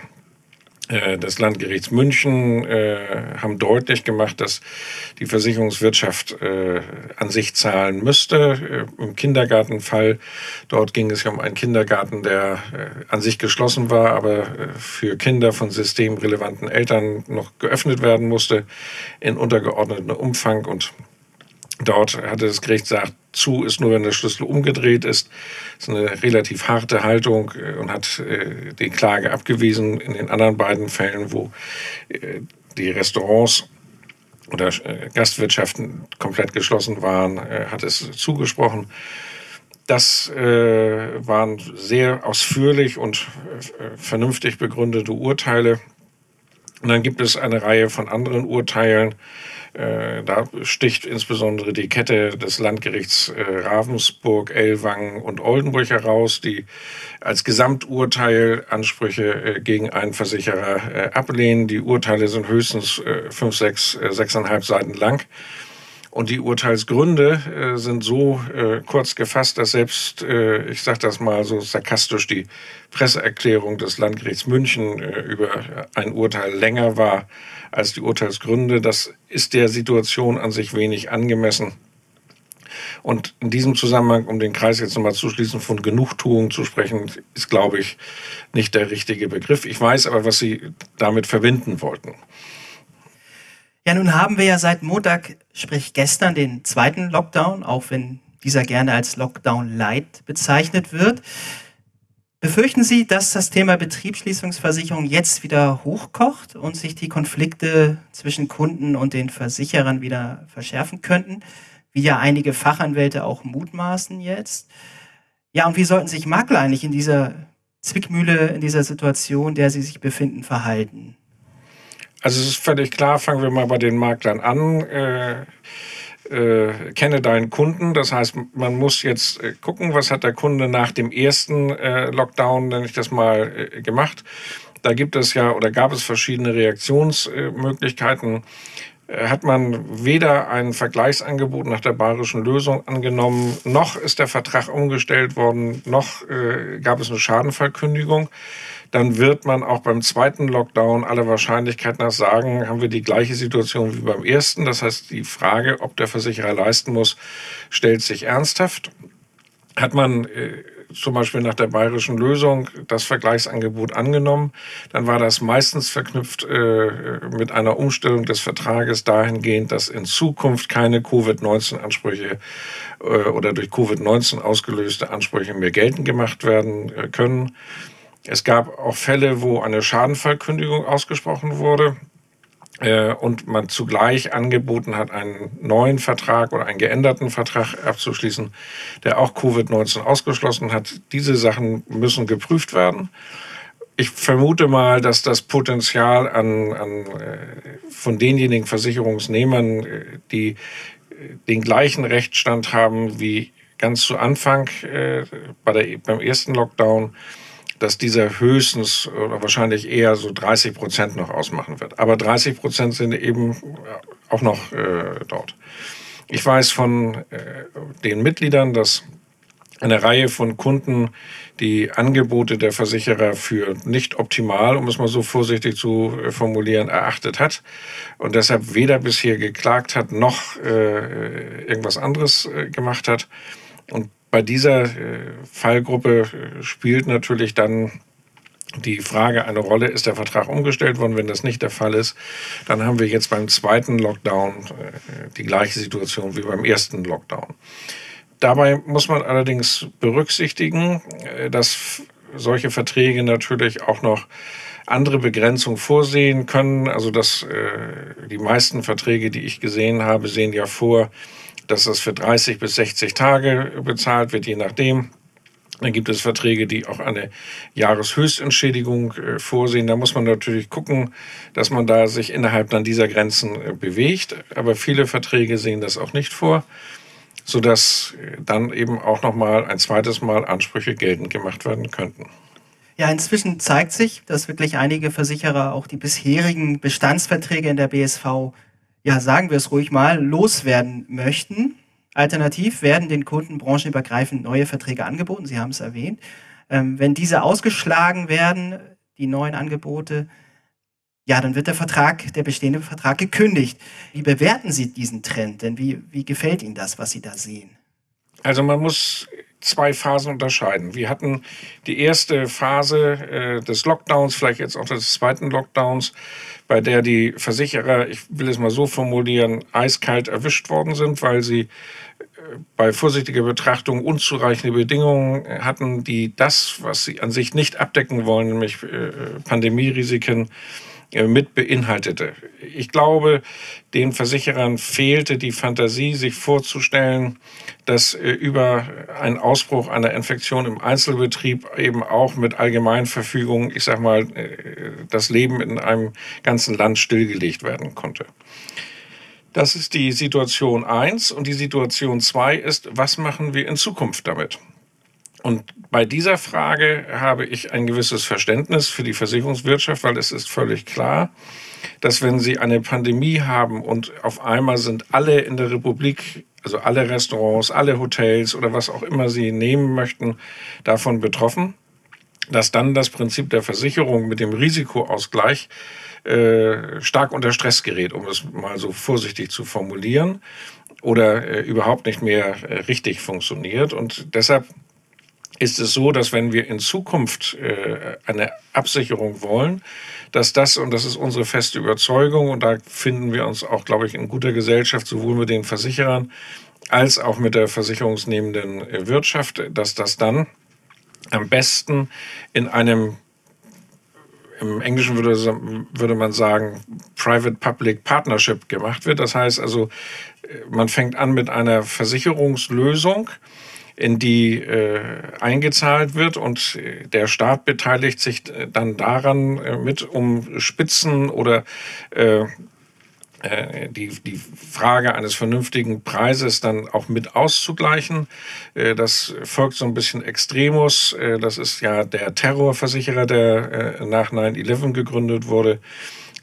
des Landgerichts München äh, haben deutlich gemacht, dass die Versicherungswirtschaft äh, an sich zahlen müsste. Äh, Im Kindergartenfall, dort ging es ja um einen Kindergarten, der äh, an sich geschlossen war, aber äh, für Kinder von systemrelevanten Eltern noch geöffnet werden musste in untergeordnetem Umfang. Und dort hatte das Gericht gesagt, zu ist nur, wenn der Schlüssel umgedreht ist. Das ist eine relativ harte Haltung und hat äh, die Klage abgewiesen. In den anderen beiden Fällen, wo äh, die Restaurants oder äh, Gastwirtschaften komplett geschlossen waren, äh, hat es zugesprochen. Das äh, waren sehr ausführlich und äh, vernünftig begründete Urteile. Und dann gibt es eine Reihe von anderen Urteilen. Da sticht insbesondere die Kette des Landgerichts Ravensburg, Ellwangen und Oldenburg heraus, die als Gesamturteil Ansprüche gegen einen Versicherer ablehnen. Die Urteile sind höchstens fünf, sechs, sechseinhalb Seiten lang. Und die Urteilsgründe äh, sind so äh, kurz gefasst, dass selbst, äh, ich sage das mal so sarkastisch, die Presseerklärung des Landgerichts München äh, über ein Urteil länger war als die Urteilsgründe. Das ist der Situation an sich wenig angemessen. Und in diesem Zusammenhang, um den Kreis jetzt nochmal zu schließen, von Genugtuung zu sprechen, ist, glaube ich, nicht der richtige Begriff. Ich weiß aber, was Sie damit verbinden wollten. Ja, nun haben wir ja seit Montag, sprich gestern, den zweiten Lockdown, auch wenn dieser gerne als Lockdown Light bezeichnet wird. Befürchten Sie, dass das Thema Betriebsschließungsversicherung jetzt wieder hochkocht und sich die Konflikte zwischen Kunden und den Versicherern wieder verschärfen könnten, wie ja einige Fachanwälte auch mutmaßen jetzt? Ja, und wie sollten sich Makler eigentlich in dieser Zwickmühle, in dieser Situation, in der sie sich befinden, verhalten? Also es ist völlig klar, fangen wir mal bei den Maklern an. Äh, äh, kenne deinen Kunden, das heißt, man muss jetzt äh, gucken, was hat der Kunde nach dem ersten äh, Lockdown, nenne ich das mal, äh, gemacht. Da gibt es ja oder gab es verschiedene Reaktionsmöglichkeiten. hat man weder ein Vergleichsangebot nach der bayerischen Lösung angenommen, noch ist der Vertrag umgestellt worden, noch äh, gab es eine Schadenfallkündigung. Dann wird man auch beim zweiten Lockdown aller Wahrscheinlichkeit nach sagen, haben wir die gleiche Situation wie beim ersten. Das heißt, die Frage, ob der Versicherer leisten muss, stellt sich ernsthaft. Hat man äh, zum Beispiel nach der bayerischen Lösung das Vergleichsangebot angenommen, dann war das meistens verknüpft äh, mit einer Umstellung des Vertrages dahingehend, dass in Zukunft keine Covid neunzehn Ansprüche äh, oder durch Covid neunzehn ausgelöste Ansprüche mehr geltend gemacht werden äh, können. Es gab auch Fälle, wo eine Schadenfallkündigung ausgesprochen wurde äh, und man zugleich angeboten hat, einen neuen Vertrag oder einen geänderten Vertrag abzuschließen, der auch Covid neunzehn ausgeschlossen hat. Diese Sachen müssen geprüft werden. Ich vermute mal, dass das Potenzial an, an äh, von denjenigen Versicherungsnehmern, äh, die äh, den gleichen Rechtsstand haben wie ganz zu Anfang äh, bei der, beim ersten Lockdown, dass dieser höchstens oder wahrscheinlich eher so dreißig Prozent noch ausmachen wird. Aber dreißig Prozent sind eben auch noch äh, dort. Ich weiß von äh, den Mitgliedern, dass eine Reihe von Kunden die Angebote der Versicherer für nicht optimal, um es mal so vorsichtig zu formulieren, erachtet hat und deshalb weder bisher geklagt hat, noch äh, irgendwas anderes äh, gemacht hat. Und bei dieser äh, Fallgruppe äh, spielt natürlich dann die Frage eine Rolle, ist der Vertrag umgestellt worden? Wenn das nicht der Fall ist, dann haben wir jetzt beim zweiten Lockdown äh, die gleiche Situation wie beim ersten Lockdown. Dabei muss man allerdings berücksichtigen, äh, dass solche Verträge natürlich auch noch andere Begrenzungen vorsehen können. Also dass äh, die meisten Verträge, die ich gesehen habe, sehen ja vor, dass das für dreißig bis sechzig Tage bezahlt wird, je nachdem. Dann gibt es Verträge, die auch eine Jahreshöchstentschädigung äh, vorsehen. Da muss man natürlich gucken, dass man da sich innerhalb dann dieser Grenzen äh, bewegt. Aber viele Verträge sehen das auch nicht vor, sodass äh, dann eben auch noch mal ein zweites Mal Ansprüche geltend gemacht werden könnten. Ja, inzwischen zeigt sich, dass wirklich einige Versicherer auch die bisherigen Bestandsverträge in der B S V, ja, sagen wir es ruhig mal, loswerden möchten. Alternativ werden den Kunden branchenübergreifend neue Verträge angeboten, Sie haben es erwähnt. Ähm, wenn diese ausgeschlagen werden, die neuen Angebote, ja, dann wird der Vertrag, der bestehende Vertrag gekündigt. Wie bewerten Sie diesen Trend? Denn wie, wie gefällt Ihnen das, was Sie da sehen? Also man muss zwei Phasen unterscheiden. Wir hatten die erste Phase äh, des Lockdowns, vielleicht jetzt auch des zweiten Lockdowns, bei der die Versicherer, ich will es mal so formulieren, eiskalt erwischt worden sind, weil sie äh, bei vorsichtiger Betrachtung unzureichende Bedingungen hatten, die das, was sie an sich nicht abdecken wollen, nämlich äh, Pandemierisiken, mit beinhaltete. Ich glaube, den Versicherern fehlte die Fantasie, sich vorzustellen, dass äh, über einen Ausbruch einer Infektion im Einzelbetrieb eben auch mit Allgemeinverfügung, ich sag mal, äh, das Leben in einem ganzen Land stillgelegt werden konnte. Das ist die Situation eins. Und die Situation zwei ist, was machen wir in Zukunft damit? Und bei dieser Frage habe ich ein gewisses Verständnis für die Versicherungswirtschaft, weil es ist völlig klar, dass wenn Sie eine Pandemie haben und auf einmal sind alle in der Republik, also alle Restaurants, alle Hotels oder was auch immer Sie nehmen möchten, davon betroffen, dass dann das Prinzip der Versicherung mit dem Risikoausgleich äh, stark unter Stress gerät, um es mal so vorsichtig zu formulieren, oder äh, überhaupt nicht mehr äh, richtig funktioniert. Und deshalb ist es so, dass wenn wir in Zukunft äh, eine Absicherung wollen, dass das, und das ist unsere feste Überzeugung, und da finden wir uns auch, glaube ich, in guter Gesellschaft, sowohl mit den Versicherern als auch mit der versicherungsnehmenden äh, Wirtschaft, dass das dann am besten in einem, im Englischen würde, würde man sagen, Private-Public Partnership gemacht wird. Das heißt also, man fängt an mit einer Versicherungslösung, in die äh, eingezahlt wird, und äh, der Staat beteiligt sich dann daran äh, mit, um Spitzen oder äh, äh, die, die Frage eines vernünftigen Preises dann auch mit auszugleichen. Äh, das folgt so ein bisschen Extremus. Äh, das ist ja der Terrorversicherer, der äh, nach neun elf gegründet wurde.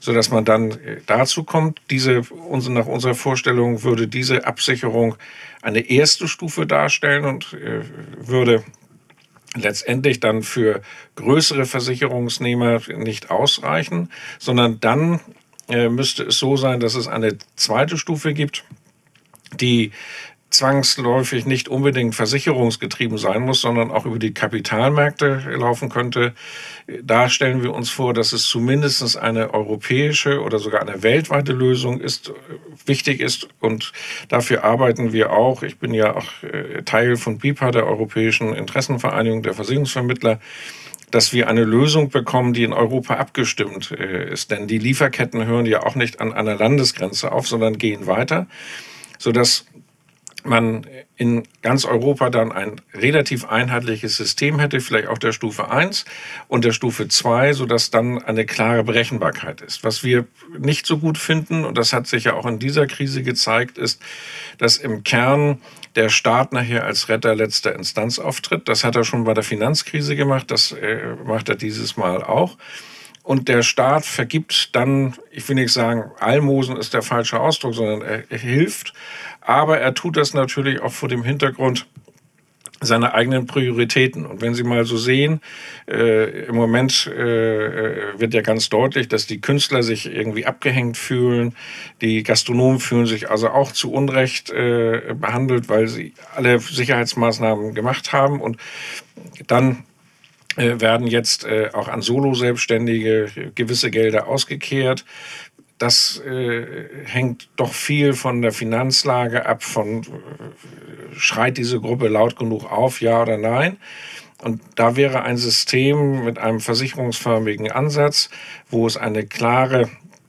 sodass man dann dazu kommt. Diese, nach unserer Vorstellung würde diese Absicherung eine erste Stufe darstellen und äh, würde letztendlich dann für größere Versicherungsnehmer nicht ausreichen, sondern dann äh, müsste es so sein, dass es eine zweite Stufe gibt, die zwangsläufig nicht unbedingt versicherungsgetrieben sein muss, sondern auch über die Kapitalmärkte laufen könnte. Da stellen wir uns vor, dass es zumindest eine europäische oder sogar eine weltweite Lösung ist, wichtig ist, und dafür arbeiten wir auch. Ich bin ja auch Teil von B I P A, der Europäischen Interessenvereinigung der Versicherungsvermittler, dass wir eine Lösung bekommen, die in Europa abgestimmt ist. Denn die Lieferketten hören ja auch nicht an einer Landesgrenze auf, sondern gehen weiter, sodass man in ganz Europa dann ein relativ einheitliches System hätte, vielleicht auch der Stufe eins und der Stufe zwei, sodass dann eine klare Berechenbarkeit ist. Was wir nicht so gut finden, und das hat sich ja auch in dieser Krise gezeigt, ist, dass im Kern der Staat nachher als Retter letzter Instanz auftritt. Das hat er schon bei der Finanzkrise gemacht, das äh, macht er dieses Mal auch. Und der Staat vergibt dann, ich will nicht sagen, Almosen ist der falsche Ausdruck, sondern er, er hilft. Aber er tut das natürlich auch vor dem Hintergrund seiner eigenen Prioritäten. Und wenn Sie mal so sehen, äh, im Moment äh, wird ja ganz deutlich, dass die Künstler sich irgendwie abgehängt fühlen. Die Gastronomen fühlen sich also auch zu Unrecht äh, behandelt, weil sie alle Sicherheitsmaßnahmen gemacht haben. Und dann äh, werden jetzt äh, auch an Solo-Selbstständige gewisse Gelder ausgekehrt. Das äh, hängt doch viel von der Finanzlage ab, von äh, schreit diese Gruppe laut genug auf, ja oder nein. Und da wäre ein System mit einem versicherungsförmigen Ansatz, wo es eine klare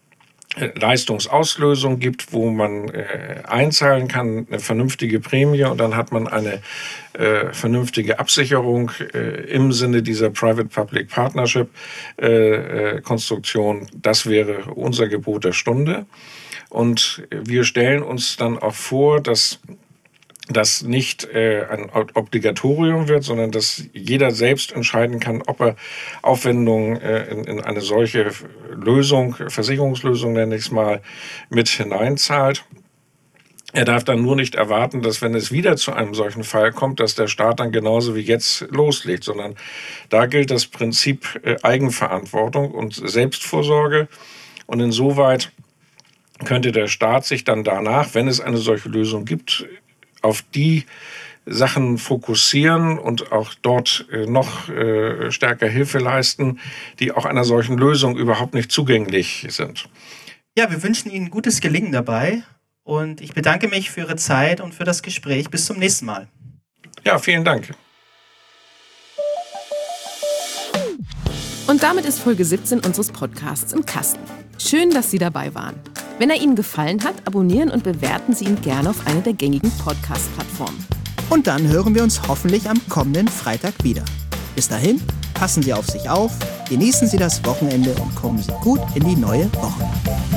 Leistungsauslösung gibt, wo man äh, einzahlen kann, eine vernünftige Prämie, und dann hat man eine äh, vernünftige Absicherung äh, im Sinne dieser Private-Public Partnership-Konstruktion. Äh, das wäre unser Gebot der Stunde. Und wir stellen uns dann auch vor, dass das nicht äh, ein Obligatorium wird, sondern dass jeder selbst entscheiden kann, ob er Aufwendungen äh, in, in eine solche Lösung, Versicherungslösung nenne ich es mal, mit hineinzahlt. Er darf dann nur nicht erwarten, dass, wenn es wieder zu einem solchen Fall kommt, dass der Staat dann genauso wie jetzt loslegt, sondern da gilt das Prinzip äh, Eigenverantwortung und Selbstvorsorge. Und insoweit könnte der Staat sich dann danach, wenn es eine solche Lösung gibt, auf die Sachen fokussieren und auch dort äh, noch äh, stärker Hilfe leisten, die auch einer solchen Lösung überhaupt nicht zugänglich sind. Ja, wir wünschen Ihnen gutes Gelingen dabei und ich bedanke mich für Ihre Zeit und für das Gespräch. Bis zum nächsten Mal. Ja, vielen Dank. Und damit ist Folge siebzehn unseres Podcasts im Kasten. Schön, dass Sie dabei waren. Wenn er Ihnen gefallen hat, abonnieren und bewerten Sie ihn gerne auf einer der gängigen Podcast-Plattformen. Und dann hören wir uns hoffentlich am kommenden Freitag wieder. Bis dahin, passen Sie auf sich auf, genießen Sie das Wochenende und kommen Sie gut in die neue Woche.